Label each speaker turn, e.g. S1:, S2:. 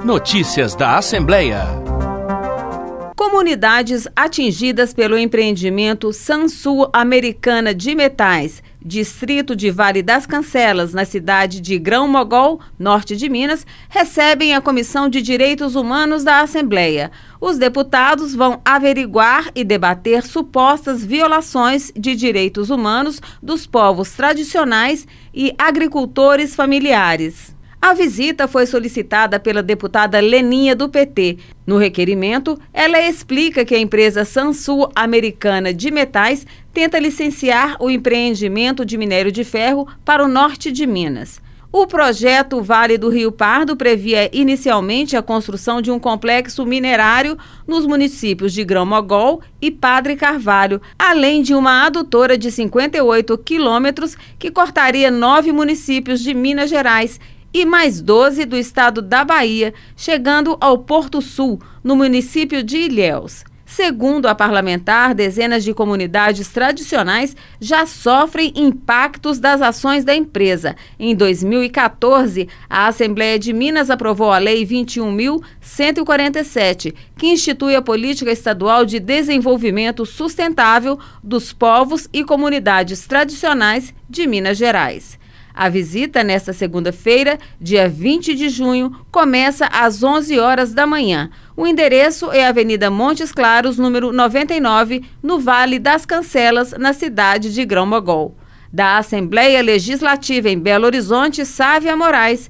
S1: Notícias da Assembleia.
S2: Comunidades atingidas pelo empreendimento Sansul Americana de Metais, distrito de Vale das Cancelas, na cidade de Grão-Mogol, norte de Minas, recebem a Comissão de Direitos Humanos da Assembleia. Os deputados vão averiguar e debater supostas violações de direitos humanos dos povos tradicionais e agricultores familiares. A visita foi solicitada pela deputada Leninha, do PT. No requerimento, ela explica que a empresa Sansul Americana de Metais tenta licenciar o empreendimento de minério de ferro para o norte de Minas. O projeto Vale do Rio Pardo previa inicialmente a construção de um complexo minerário nos municípios de Grão-Mogol e Padre Carvalho, além de uma adutora de 58 quilômetros que cortaria 9 municípios de Minas Gerais e mais 12 do estado da Bahia, chegando ao Porto Sul, no município de Ilhéus. Segundo a parlamentar, dezenas de comunidades tradicionais já sofrem impactos das ações da empresa. Em 2014, a Assembleia de Minas aprovou a Lei 21.147, que institui a Política Estadual de Desenvolvimento Sustentável dos Povos e Comunidades Tradicionais de Minas Gerais. A visita, nesta segunda-feira, dia 20 de junho, começa às 11 horas da manhã. O endereço é a Avenida Montes Claros, número 99, no Vale das Cancelas, na cidade de Grão-Mogol. Da Assembleia Legislativa em Belo Horizonte, Sávia Moraes,